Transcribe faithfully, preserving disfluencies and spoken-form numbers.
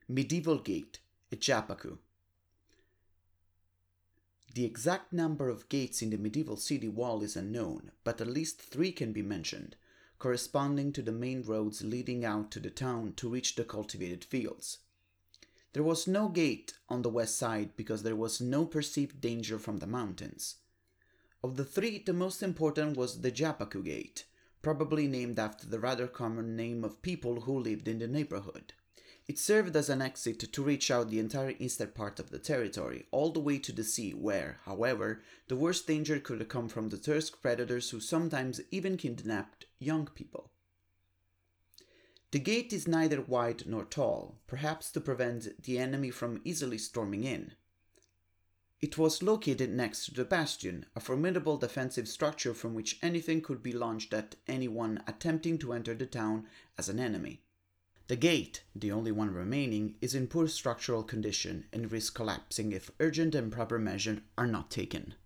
Medieval Gate, Echapaku. The exact number of gates in the medieval city wall is unknown, but at least three can be mentioned, corresponding to the main roads leading out to the town to reach the cultivated fields. There was no gate on the west side because there was no perceived danger from the mountains. Of the three, the most important was the Japaku Gate, probably named after the rather common name of people who lived in the neighborhood. It served as an exit to reach out the entire eastern part of the territory, all the way to the sea where, however, the worst danger could come from the Tursk predators who sometimes even kidnapped young people. The gate is neither wide nor tall, perhaps to prevent the enemy from easily storming in. It was located next to the bastion, a formidable defensive structure from which anything could be launched at anyone attempting to enter the town as an enemy. The gate, the only one remaining, is in poor structural condition and risks collapsing if urgent and proper measures are not taken.